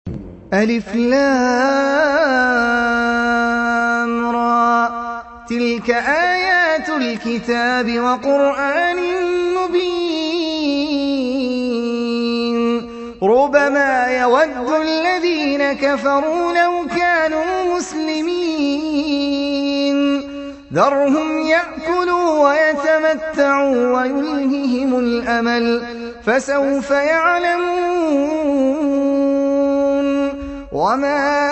ألف لام را، تلك آيات الكتاب وقرآن مبين. ربما يود الذين كفروا لو كانوا مسلمين، ذرهم يأكلوا ويتمتعوا ويلههم الأمل، فسوف يعلمون. وما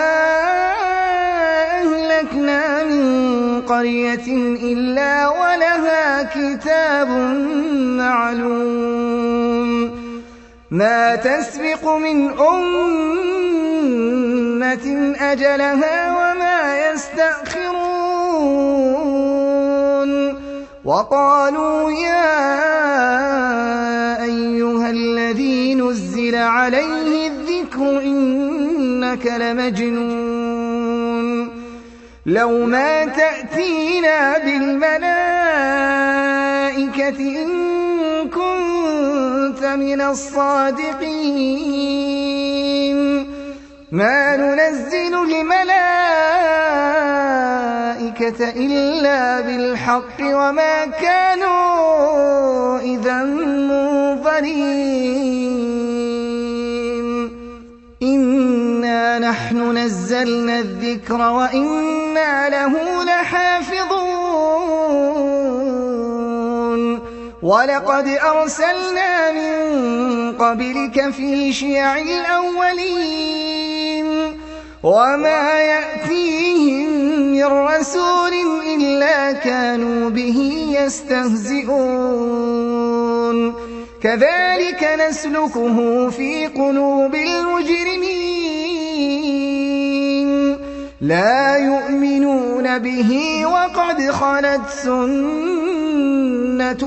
أهلكنا من قرية إلا ولها كتاب معلوم، ما تسبق من أمة أجلها وما يستأخرون. وقالوا يا أيها الذي نزل عليه الذكر إنك لمجنون، لو ما تأتينا بالملائكة إن كنت من الصادقين. ما ننزل الملائكة إلا بالحق وما كانوا إذا منظرين. إنا نحن نزلنا الذكر وإنا له لحافظون. ولقد أرسلنا من قبلك في شيع الأولين، وما يأتيهم من رسول إلا كانوا به يستهزئون. كذلك نسلكه في قلوب المجرمين، لا يؤمنون به وقد خلت سنة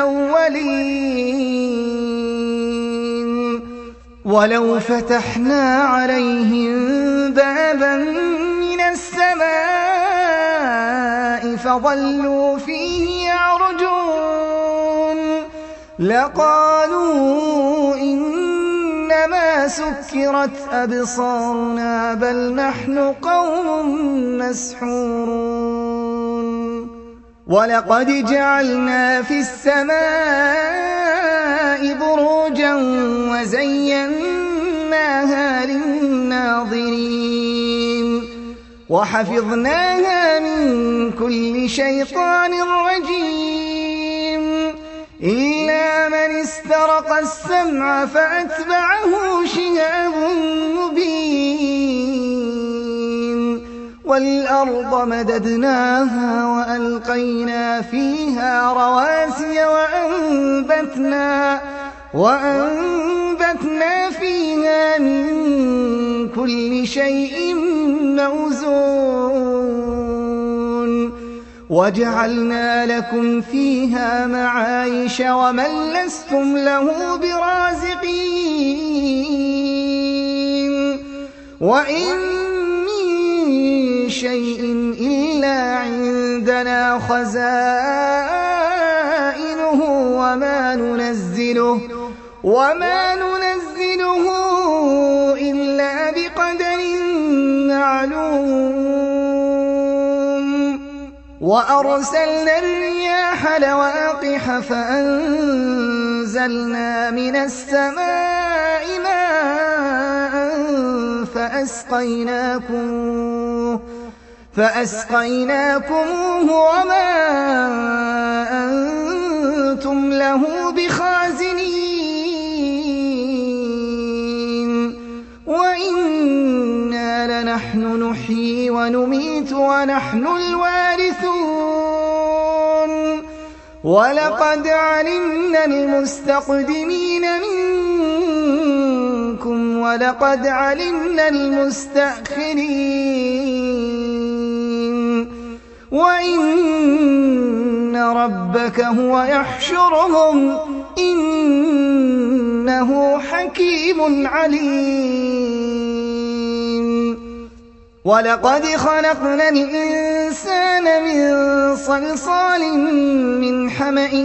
الأولين. ولو فتحنا عليهم بابا من السماء فظلوا فيه يعرجون لقالوا إنما سكرت أبصارنا بل نحن قوم مسحورون. ولقد جعلنا في السماء بروجا وزيناها للناظرين وحفظناها من كل شيطان رجيم إلا من استرق السمع فأتبعه شهاب مبين. والأرض مددناها وألقينا فيها رواسي وأنبتنا فيها من كل شيء موزون. وجعلنا لكم فيها معايش ومن لستم له برازقين. وإن من شيء إلا عندنا خزائنه وما ننزله إلا بقدر معلوم. وأرسلنا الرياح لواقح فأنزلنا من السماء ماء فأسقيناكموه وما أنتم له بخازنين. وإنا لنحن نحيي ونميت ونحن الوارثون. ولقد علمنا المستقدمين منكم ولقد علمنا المستأخرين. وإن ربك هو يحشرهم إنه حكيم عليم. ولقد خلقنا الإنسان من صلصال من حمأ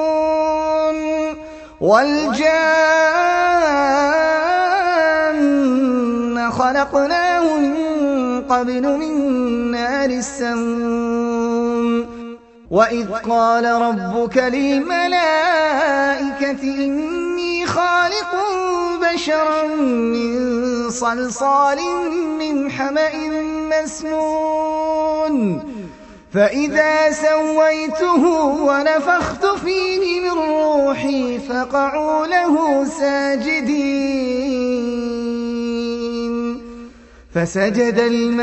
مسنون والجان خلقناه من قبل من نار السموم وإذ قال ربك للملائكة إني خالق بشرا من صلصال من حمأ مسنون فإذا سويته ونفخت فيه من روحي فقعوا له ساجدين فسجد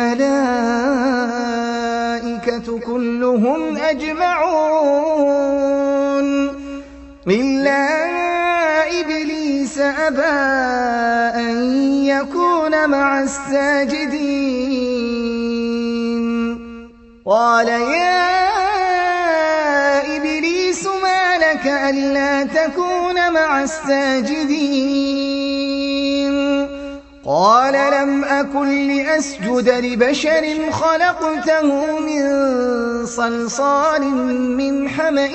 الملائكة كلهم أجمعون إلا إبليس أبى أن يكون مع الساجدين قال يا إبليس ما لك ألا تكون مع الساجدين قال لم أكن لأسجد لبشر خلقته من صلصال من حمأ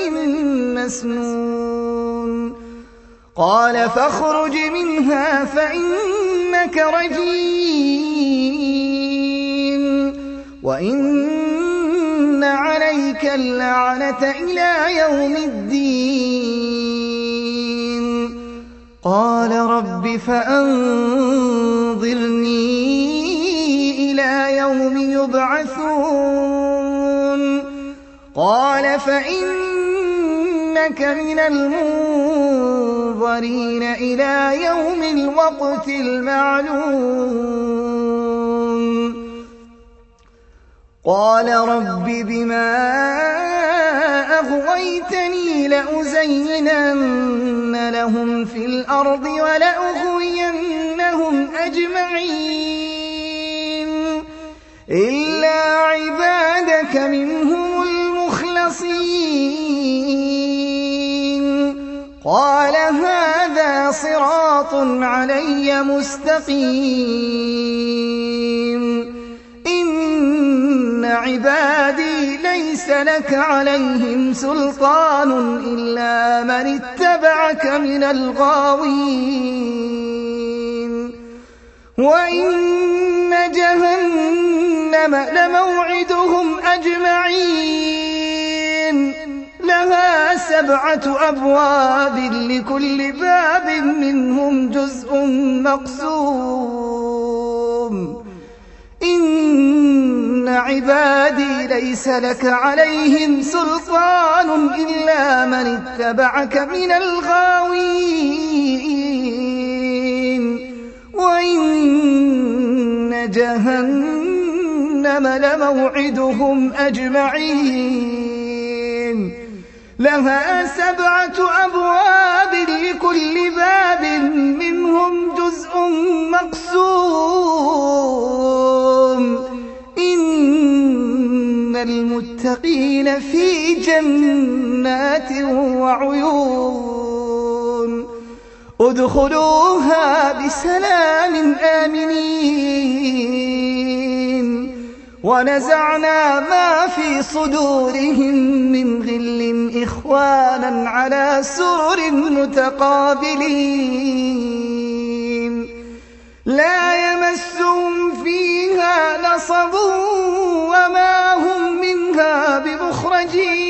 مسنون قال فاخرج منها فإنك رجيم وإن عليك اللعنة إلى يوم الدين قال رب فأنظرني إلى يوم يبعثون قال فإنك من المنظرين إلى يوم الوقت المعلوم قال رب بما أغويتني لأزينن لهم في الأرض ولأغوينهم أجمعين إلا عبادك منهم المخلصين قال هذا صراط علي مستقيم إن عبادي ليس لك عليهم سلطان إلا من اتبعك من الغاوين وإن جهنم لموعدهم أجمعين لها 7 أبواب لكل باب منهم جزء مقسوم إن عبادي ليس لك عليهم سلطان إلا من اتبعك من الغاوين وإن جهنم لموعدهم أجمعين لها 7 أبواب لكل باب منهم جزء مقسوم إن المتقين في جنات وعيون ادخلوها بسلام آمنين ونزعنا ما في صدورهم من غل إخوانا على سرر متقابلين لا يمسهم فيها نصب وما هم منها بمخرجين